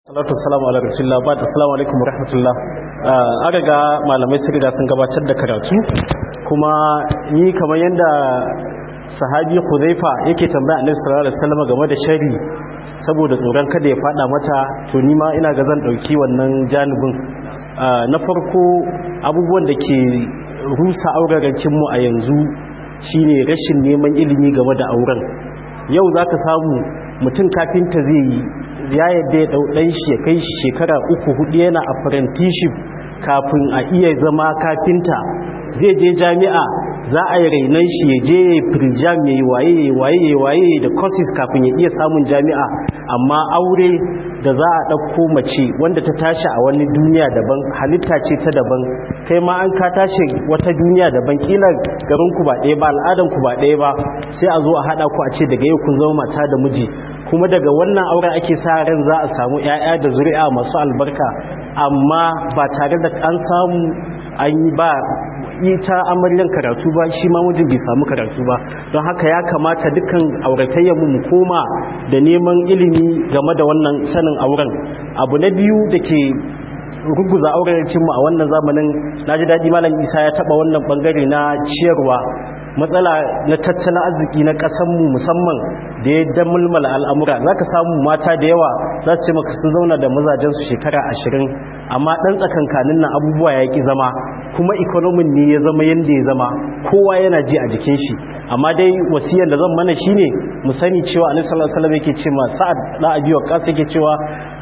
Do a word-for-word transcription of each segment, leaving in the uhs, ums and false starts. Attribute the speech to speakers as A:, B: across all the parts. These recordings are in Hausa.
A: Salatu wassalamu ala rasulillah ba da assalamu alaikum wa rahmatullah. An riga malamai sun riga sun gabatar da karatu, kuma ni kamar yadda sahabi Hudhaifa yake tambaya Annabi sallallahu alaihi wasallam game da shari saboda tsoron kada ya fada mata, to ni ma ina ga zan dauki wannan janibin. Na farko, abubuwan da ke rusa aurarancin mu a yanzu shine rashin neman ilimi game da auren. Yau zaka samu mutum kafinta zai yi ya yadda ya ɗauɗan shi ya kai shi shekara uku hudu yana apprenticeship kafin a iya zama kafinta. Zai je jami'a za a yi rainan shi ya je ya yi firjam ya yi waye ya waye ya waye da courses kafin ya iya samun jami'a. Amma aure da za a ɗauko mace wanda ta tashi a wani duniya daban, halitta ce ta daban, kai ma an ka tashi wata duniya daban, kila garinku ba ɗaya ba, al'adanku ba ɗaya ba, sai a zo a haɗa ku a ce daga yau kun zama mata da miji, kuma daga wannan auren ake sa ran za a samu 'ya'ya da zuri'a masu albarka, amma ba tare da an samu an yi ba ita amaryan karatu ba, shi ma mijin bai samu karatu ba. Don haka ya kamata dukkan auratayyar mu koma da neman ilimi game da wannan sanin auren. Abu na biyu da ke ruguza aurarancin mu a wannan zamanin, naji daɗi malam Isa ya taɓa wannan bangare na ciyarwa, matsala na tattalin arziki na ƙasanmu musamman da ya damulmala al'amura. Za ka samu mata da yawa za su ce maka sun zauna da mazajensu shekara ashirin, amma ɗan tsakankanin nan abubuwa ya ƙi zama, kuma ikonomin ne ya zama yadda ya zama, kowa yana ji a jikin shi. Amma dai wasiyar da zan mana shine mu sani cewa Annabi sallallahu alaihi wasallam yake cewa Sa'ad da Abi Waqqas yake cewa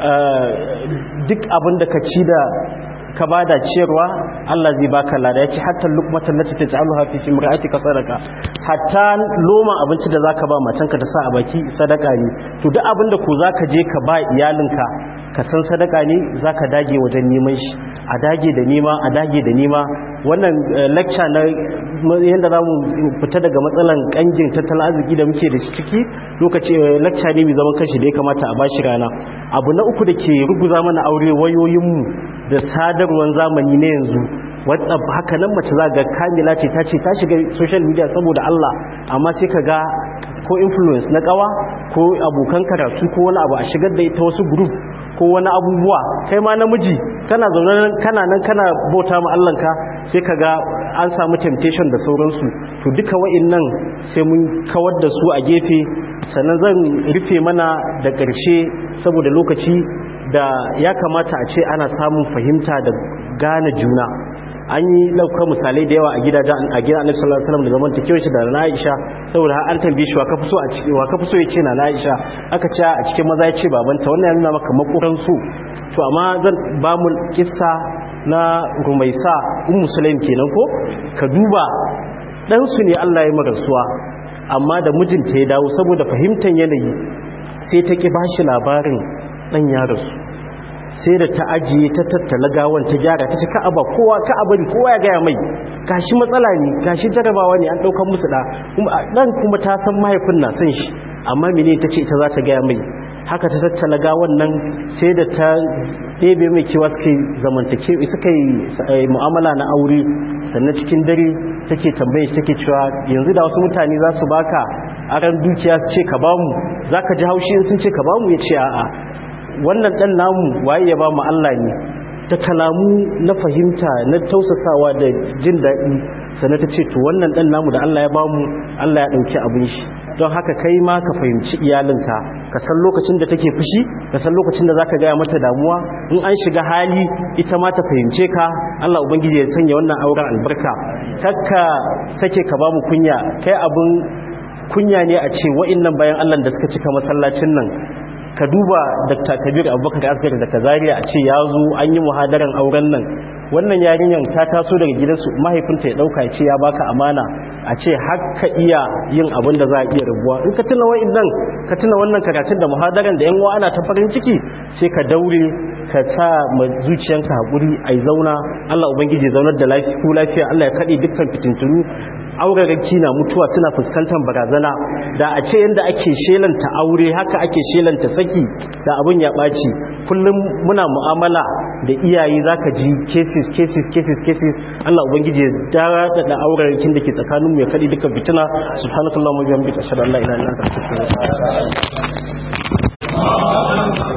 A: duk abin da ka ci da ka bada ciyarwa Allah zai baka lada. Yace hatta luqmatan lati taj'aluha fi imra'atika sadaqa, hatta loma abinci da zaka ba matanka ta sa a baki sadaka ne. To duk abin da ko zaka je ka ba iyalinka ka san sadaka ne, zaka dage wajen neman shi, a dage da nema a dage da nema. Wannan lecture na yanda zamu fita daga matsalan kangin tattalin arziki da muke da shi ciki, lokaci lecture ne mai zaman kashi da ya kamata a bashi rana. Abu na uku da ke ruguza mana aure, wayoyinmu da sadarwar zamani na yanzu. WhatsApp haka nan mace za ga kamila ce ta ce ta shiga social media saboda Allah, amma sai ka ga ko influence na kawa ko abokan karatu ko wani abu a shigar da ita wasu group ko wani abubuwa. Kai ma namiji kana zaune kana nan kana bauta ma Allahnka, sai ka ga an samu temptation da sauransu. To duka wa'annan sai mun kawar da su a gefe. Sannan zan rufe mana da ƙarshe saboda lokaci, da ya kamata a ce ana samun fahimta da gane juna. An yi ɗaukar misalai da yawa a gidajen a gidan Annabi sallallahu alaihi wasallam da zaman takewar shi da na Aisha, saboda har an tambaye shi wa kafi so a cikin wa kafi so yace na Aisha, aka ce a cikin maza yace babanta. Wannan ya nuna maka makuran su. To amma zan ba mu kissa na Rumaisa ummu Sulaim kenan ko, ka duba dan su ne Allah ya marasuwa, amma da mijinta ya dawo saboda fahimtar yanayi sai ta ki bashi labarin dan ya rasu, sai da ta ajiye ta tattala gawan ta gyara ta ci ka'aba kowa ka'abari kowa ya gaya mai gashi matsala ne, gashi jarabawa ne, an daukar musu da dan kuma ta san mahaifin na son shi, amma mene ta ce ita za ta gaya mai. Haka ta tattala gawan nan sai da ta ɗebe mai kewa suka yi zamantake suka yi mu'amala na aure. Sannan cikin dare take tambaye shi take cewa yanzu da wasu mutane za su baka aran dukiya su ce ka bamu, za ka ji haushi in sun ce ka bamu? Ya ce a'a, wannan dan namu waye ya ba mu? Allah ne. Ta kalamu na fahimta na tausasawa da jin daɗi, sannan ta ce to wannan dan namu da Allah ya ba mu, Allah ya ɗauki abin shi. Don haka kai ma ka fahimci iyalinka, ka san lokacin da take fushi, ka san lokacin da zaka gaya mata damuwa. In an shiga hali ita ma ta fahimce ka. Allah ubangiji ya sanya wannan auren albarka. Kakka sake ka ba mu kunya, kai abin kunya ne a ce wa'annan bayan Allah da suka cika masallacin nan. Ka duba Dr. Kabir Abubakar Asgar da Kazariya a ce ya zo an yi muhadaran auren nan. Wannan yarinyar ta taso daga gidansu, mahaifinta ya dauka ya ce ya baka amana, a ce har ka iya yin abin da za a iya rabuwa. In ka tuna wa'annan, ka tuna wannan karatun da muhadaran da yan uwa ana ta farin ciki, sai ka daure ka sa ma zuciyanka hakuri ai zauna. Allah ubangiji zaunar da lafiya ku lafiya, Allah ya kade dukkan fitintunu. Auraraki na mutuwa suna fuskantar barazana. Da a ce yanda ake shelanta aure haka ake shelanta saki, da abin ya ɓaci. Kullum muna mu'amala da iyaye zaka ji cases cases cases cases. Allah ubangiji ya dara da aurarakin da ke tsakanin mu ya kadi dukkan fitina. Subhanakallahumma wa bihamdika ashhadu an la ilaha illa anta astaghfiruka wa atubu ilaik.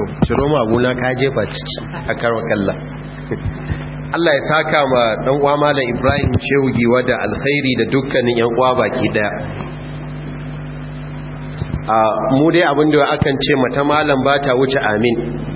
B: ciro maguna ka jefa ciki a karwa kalla. Allah ya saka ma dan uwa Malam Ibrahim Shehu Giwa da alkhairi da dukkanin yan uwa baki daya. a mu dai abinda akan ce mata malam ba ta wuce amin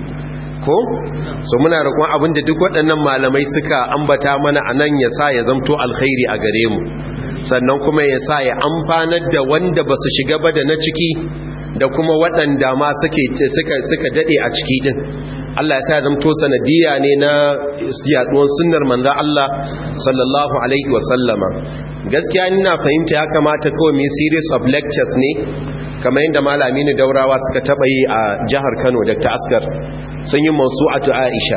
B: ko so muna roƙon abinda duk waɗannan malamai suka ambata mana anan ya sa ya zamto alkhairi a gare mu, sannan kuma ya sa ya amfanar da wanda ba su shiga ba da na ciki da kuma waɗanda ma suke suka suka dade a ciki din. Allah ya sa zamto sanadiya ne na yaduwar sunnar manzo Allah sallallahu alaihi wa sallama. Gaskiya ina fahimta ya kamata kawai mu series of lectures ne kamar yadda malami ne Daurawa suka taba yi a jihar Kano, Dr. Asgar sun yi mawsu'atu Aisha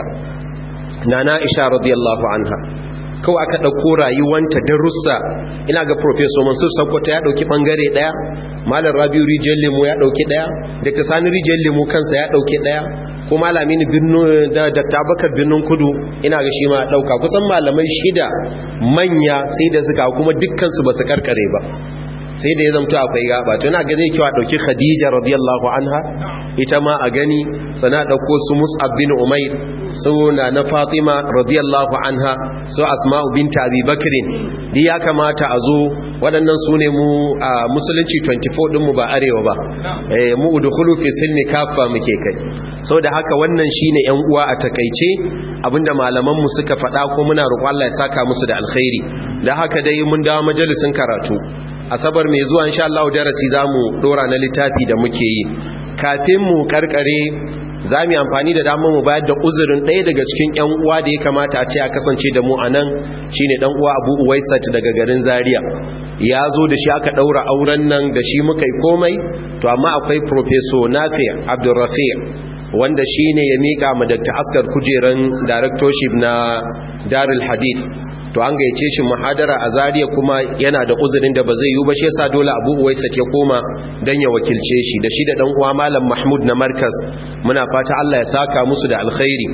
B: nana Aisha radiyallahu anha, kawai aka dauko rayuwanta darussa. Ina ga Professor Mansur Sokoto ya dauki bangare daya, Malam Rabiu Rijal Lemo ya dauki daya, Dr. Sani Rijal Lemo kansa ya dauki daya, ko malami ne Birnu da Dr. Abubakar Birnin Kudu ina ga shi ma dauka. Kusan malamai shida manya sai da suka kuma dukkan su basu karkare ba, sai da ya zamto akwai gaba. To ina ga zai kiwa dauki Khadija radiyallahu anha ita ma a gani, sana dauko su Mus'ab bin Umair, su na Fatima radiyallahu anha, su Asma'u binta Abi Bakrin. Di ya kamata a zo waɗannan su ne mu a musulunci twenty-four din mu ba arewa ba, eh mu udkhulu fi silmi kafa muke kai. Saboda haka wannan shine ƴan uwa a takeice abinda malaman mu suka faɗa, ko muna roƙon Allah ya saka musu da alkhairi. Da haka dai mun dawo majalisin karatu asabar mai zuwa insha Allah darasi zamu dora na littafi da muke yi. Kafin mu karkare zamu yi amfani da damar mu bayar da uzurin ɗaya daga cikin ƴan uwa da ya kamata a ce a kasance da mu anan, shine dan uwa Abu Uwaisat daga garin Zaria. Ya zo da shi aka daura auren nan da shi muka yi komai, to amma akwai Professor Nafi Abdulrafi wanda shine ya mika ma Dr. Asgar kujeran directorship na Darul Hadith. To an gayyace shi muhadara a Zaria kuma yana da uzurin da ba zai yi ba, shi yasa dole Abu Uwaisa ya koma dan ya wakilce shi da shi da dan uwa Malam Mahmud na Markaz. Muna fata Allah ya saka musu da alkhairi.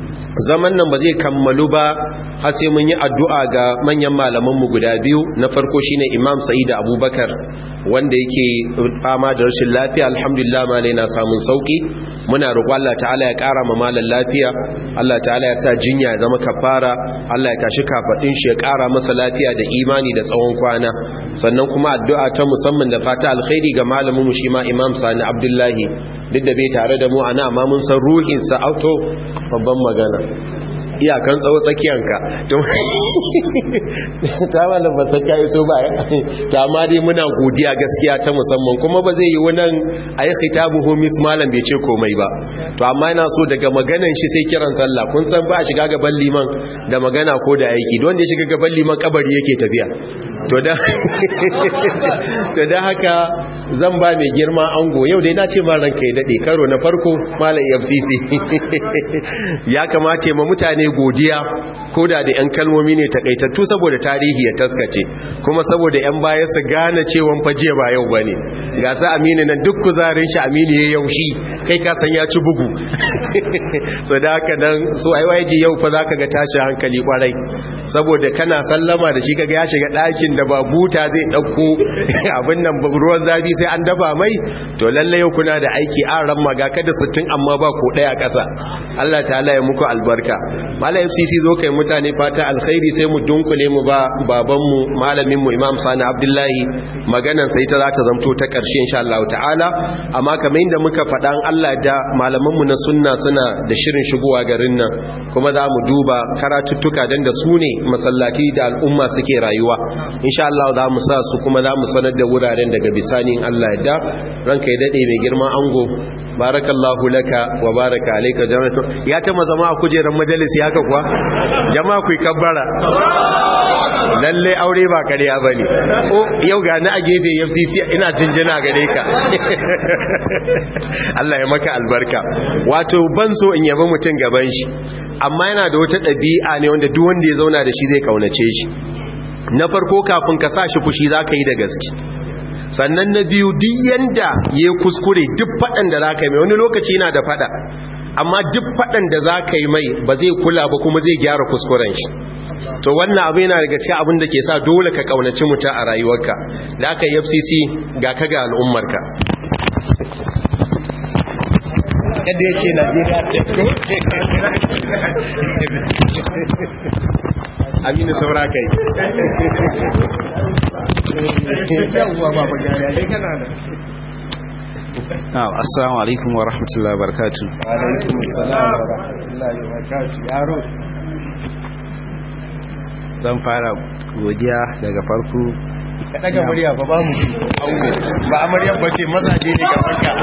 B: Zaman nan ba zai kammalu ba har sai mun yi addu'a ga manyan malaman mu guda biyu. Na farko shine Imam Sa'id Abubakar wanda yake fama da rashin lafiya, alhamdulillah malai na samun sauki. Muna roƙon Allah ta'ala ya ƙara ma malan lafiya, Allah ta'ala ya sa jinya ya zama kafara, Allah ya tashi kafadin shi ya ƙara masa lafiya da imani da tsawon kwana. Sannan kuma addu'a ta musamman da fata alkhairi ga malamin mu shi ma Imam Sani Abdullahi, duk da bai tare da mu ana, amma mun san ruhin sa auto babban magana iyakan tsawo tsakiyanka ta malam ba saka iso ba ta, amma dai muna godiya gaskiya ta musamman. Kuma ba zai yi wannan ayi khitabuhu mis malam bai ce komai ba, to amma ina so daga maganan shi sai kiran sallah. Kun san ba a shiga gaban liman da magana ko da aiki, don wanda ya shiga gaban liman kabari yake tafiya. To da to da haka zan ba mai girma ango yau dai na ce ma ranka ya dade karo na farko malam F C C ya kamata ma mutane godiya koda da yan kalmomi ne takaitattu, saboda tarihi ya taskace, kuma saboda yan baya su gane cewa fajiya ba yau bane. Ga sa Aminu nan duk kuzarin shi Aminu ya yaushi, kai ka san ya ci bugu so da haka nan so ai waje yau fa zaka ga tashi hankali kwarai, saboda kana sallama da shi kaga ya shiga ɗakin da ba buta zai dauko abin nan ruwan zafi sai an dafa mai. To lalle yau kuna da aiki a ran maga kada sittin amma ba ko daya ƙasa. Allah ta'ala ya muku albarka. Malam F C C zo kai mutane fata alkhairi, sai mu dunkule mu ba babanmu malaminmu Imam Sani Abdullahi maganan sai ta za ta zamto ta ƙarshe insha Allah ta'ala. Amma kamar inda muka faɗa Allah da malamanmu na sunna suna da shirin shigowa garin nan, kuma za mu duba karatuttuka dan da su ne masallati da al'umma suke rayuwa. Insha Allah za mu sa su, kuma za mu sanar da wuraren daga bisani in Allah ya da. Ranka ya dade mai girma ango, barakallahu laka wa baraka alayka jannatu. Ya ta zama a kujerar majalisi haka kuwa jama'a ku kabbara, lalle aure ba kariya bane. O yau ga ni a gefe F C C ina jinjina gare ka Allah ya maka albarka. Wato ban so in yabi mutun gaban shi, amma yana da wata dabi'a ne wanda duk wanda ya zauna da shi zai kaunace shi. Na farko kafin ka sa shi fushi zaka yi da gaske, sannan na biyu duk yanda ya kuskure duk fadan da zaka yi mai, wani lokaci yana da fada amma duk fadan da zaka yi mai ba zai kula ba, kuma zai gyara kuskuren shi. To wannan abu yana daga cikin abin da ke sa dole ka kaunaci mutum a rayuwarka. Da aka yi F C C ga ka ga al'ummarka. kada ya ce Najeriya Aminu saura kai yawwa baba gari dai kana da
C: na'am assalamu alaikum wa rahmatullahi wa barakatuh
B: wa alaikum assalam wa rahmatullahi wa barakatuh yaro
C: zan fara godiya daga farko
B: ka daga murya ba ba mu aure ba amarya ba ce mazaje ne kamar ka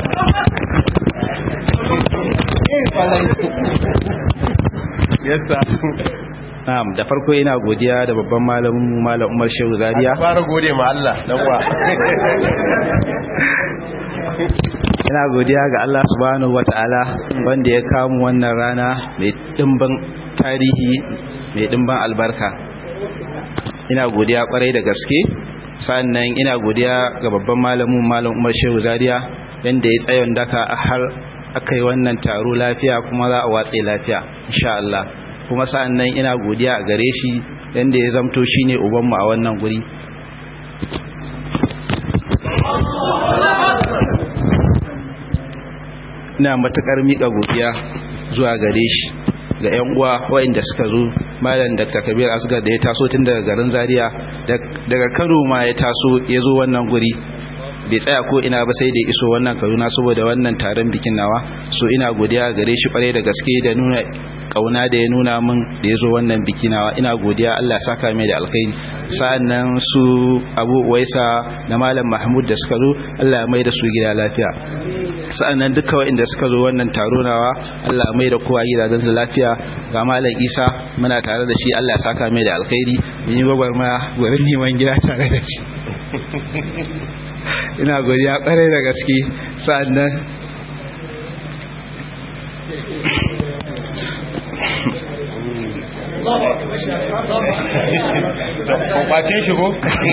B: yes sir
C: na'am da farko ina godiya da babban malamin mu malam Umar Shehu Zaria
B: fara gode ma Allah dan wa
C: ina godiya ga Allah subhanahu wataala wanda ya kawo mu wannan rana mai dimbin tarihi mai dimbin albarka ina godiya kwarai da gaske sannan ina godiya ga babban malamin malam Umar Shehu Zaria yanda ya tsayon daka har akai wannan taro lafiya kuma za a watse lafiya insha Allah kuma sannan ina godiya a gare shi yanda ya zamto shine ubanmu a wannan guri ina matukar mika godiya zuwa gare shi ga ƴan uwa waɗanda suka zo malam Dr. Kabir Asgar da ya taso tun daga garin Zaria daga Kano ma ya taso ya zo wannan guri bai tsaya ko ina ba sai da iso wannan Kaduna saboda wannan taron bikin nawa so ina godiya gare shi kware da gaske da nuna kauna da ya nuna min da yazo wannan biki nawa ina godiya Allah saka mai da alkhairi sa'annan su Abu Uwaisa da Malam Mahmud da suka zo Allah ya mai da su gida lafiya sa'annan duka waɗanda suka zo wannan taro nawa Allah ya mai da kowa gidajen su lafiya ga Malam Isa muna tare da shi Allah ya saka mai da alkhairi mun yi gwagwarmaya gurin neman gida tare da shi ina godiya kwarai da gaske sa'annan
B: kwacin shigo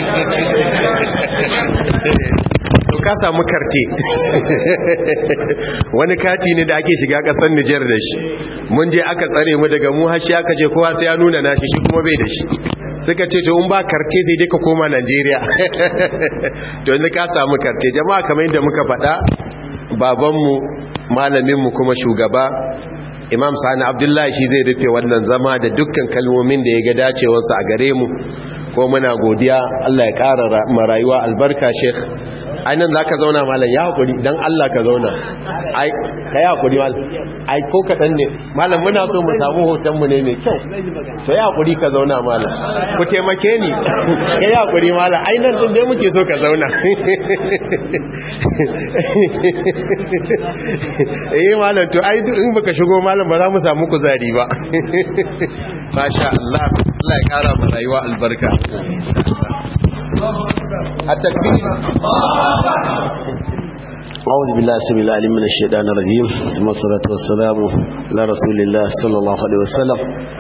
B: to ka samu karte wani kati ne da ake shiga kasar Nijar da shi mun je aka tsare mu daga mu har shi aka je kowa sai ya nuna nashi shi kuma bai da shi suka ce to in ba karte sai dai ka koma Najeriya to yanzu ka samu karte jama'a kamar yadda muka faɗa babanmu malaminmu kuma shugaba Imam Sani Abdullahi shi zai rufe wannan zama da dukkan kalmomin da ya ga dacewarsa a gare mu ko muna godiya Allah ya ƙara marayuwa albarka Sheikh ainihin za ka zauna malam ya haƙuri don Allah ka zauna ai ka yi haƙuri malam ai ko kaɗan ne malam muna so mu samu hotonmu ne mai kyau to ya haƙuri ka zauna malam ku taimake ni ka yi haƙuri malam ai nan ɗin dai muke so ka zauna eh malam to ai in baka shigo malam ba za mu samu kuzari ba masha Allah Allah ya ƙara mu rayuwa albarka التكبير
D: أعوذ بالله السميع العليم من الشيطان الرجيم ثم الصلاة والسلام على رسول الله صلى الله عليه وسلم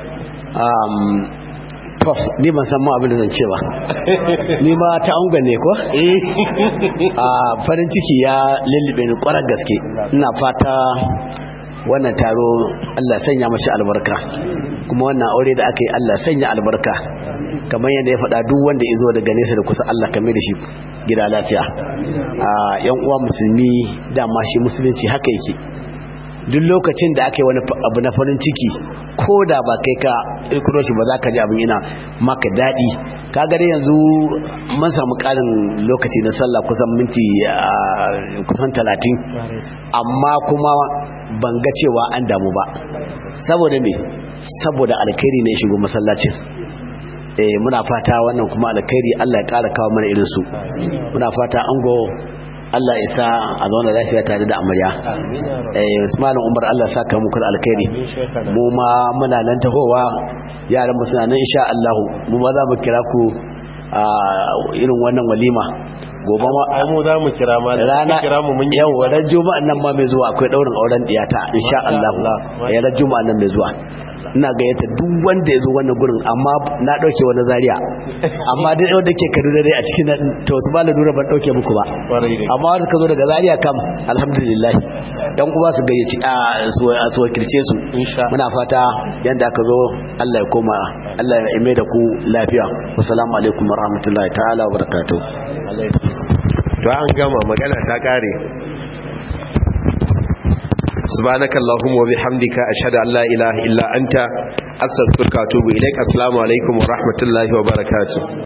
D: to ni ban san ma abin da zan ce ba ni ma ta angon ne ko a farin ciki ya lullube ni kwarar gaske ina fata wannan taro Allah sanya mashi albarka kuma wannan aure da aka yi Allah sanya albarka kamar yadda ya faɗa duk wanda ya zo daga nesa da kusa Allah kame da shi gida lafiya a yan uwa musulmi dama shi musulunci haka yake duk lokacin da aka yi wani abu na farin ciki ko da ba kai ka ikuro shi ba za ka ji abin yana maka daɗi ka gare yanzu mun samu ƙarin lokaci na sallah kusan minti kusan talatin amma kuma ban ga cewa an damu ba saboda me saboda alkhairi ne shigo masallacin eh muna fata wannan kuma alkhairi Allah ya ƙara kawo mana irin su muna fata ango Allah ya sa a zauna lafiya tare da amarya eh Usman Umar Allah ya saka muku alkhairi mu ma muna nan tahowa yaran mu suna nan insha Allah mu ma za mu kira ku a irin wannan walima gobe ma
B: ai mu za mu kira ma
D: rana
B: kira mu mun
D: yau ran juma'a nan ma mai zuwa akwai daurin auren diyata insha Allah ya ran juma'a nan mai zuwa ina gayyata duk wanda ya zo wannan gurin amma na dauke wani Zaria amma dai wanda ke Kaduna dai a cikin to su ba da dura ban dauke muku ba amma wanda ka zo daga Zaria kam alhamdulillah dan uwa su gayyaci a su wakilce su muna fata yanda aka zo Allah ya koma Allah ya ime da ku lafiya assalamu alaikum warahmatullahi ta'ala wabarakatuh
B: to an gama magana ta kare subhanakallahumma wa bihamdika ashhadu an la ilaha illa anta astaghfiruka wa atubu ilaik. Assalamu alaikum wa rahmatullahi wa barakatuh.